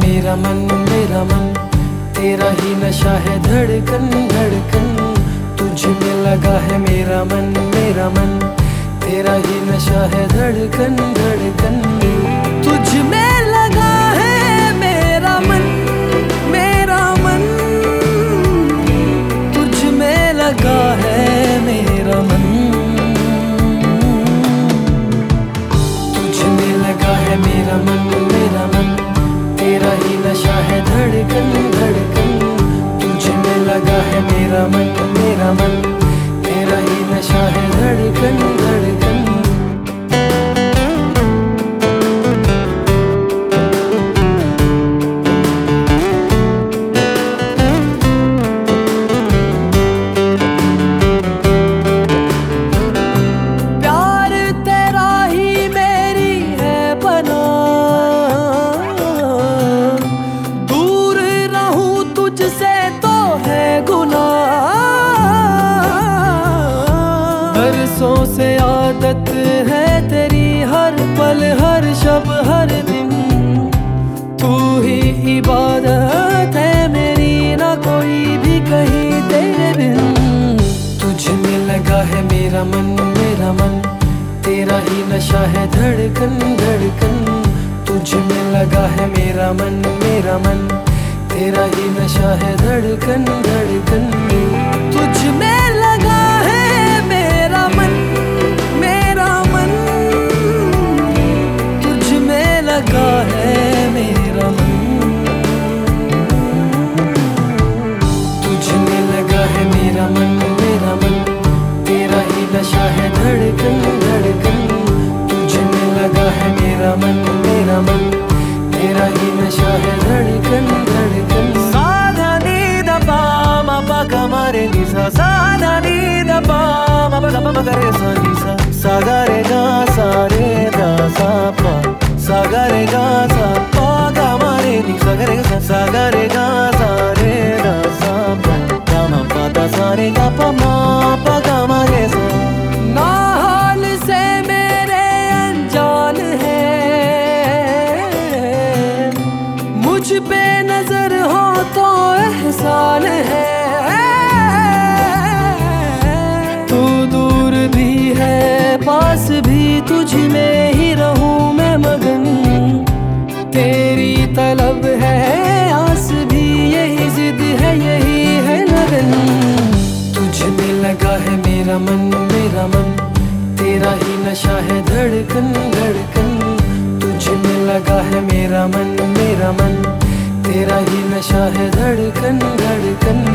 मेरा मन, तेरा ही नशा है धड़कन धड़कन। तुझ में लगा है मेरा मन, तेरा ही नशा है धड़कन धड़कन। तुझ में लगा है मेरा मन, तुझ में लगा है मेरा मन, तुझ में लगा है मेरा मन, तेरा ही नशा है धड़कन धड़कन। तुझ में लगा है मेरा मन, तेरा ही नशा है धड़कन धड़कन। प्यार तेरा ही मेरी है बना, दूर रहूं तुझसे तो है गुनाह। बरसों से आदत है तेरी, हर पल हर शब हर दिन तू ही इबादत है मेरी, ना कोई भी कहीं तेरे बिन। तुझ में लगा है मेरा मन, तेरा ही नशा है धड़कन धड़कन। तुझ में लगा है मेरा मन, तेरा ही नशा है धड़कन धड़कन। तुझ में लगा है मेरा मन, तुझ में लगा है मेरा मन, तुझ में लगा है मेरा मन, तेरा ही नशा है धड़कन धड़कन। तुझ में लगा है मेरा मन, तेरा ही नशा है धड़कन धड़कन। साधा नी दा पा मा पा गा मा रे नी सा, साधा नी दा पा मा पा गा मा गा रे सा नी सा, सा गा रे गा सा रे दा सा पा, सा गा रे गा सा पा गा मा रे नी सा गा रे गा सा गा रे गा सा रे दा सा पा, गा मा पा दा सा रे गा पा मा पा गा मा रे सा। ना हाल से मेरे अनजान है, मुझ पे नजर हो तो एहसान है। तू दूर भी है पास भी, तुझ में ही रहूं मैं मगन। तेरी तलब है आस भी, यही जिद है यही है लगन। तुझ में लगा है मेरा मन, तेरा ही नशा है धड़कन धड़कन। तुझ में लगा है मेरा मन, तेरा ही नशा है धड़कन धड़कन।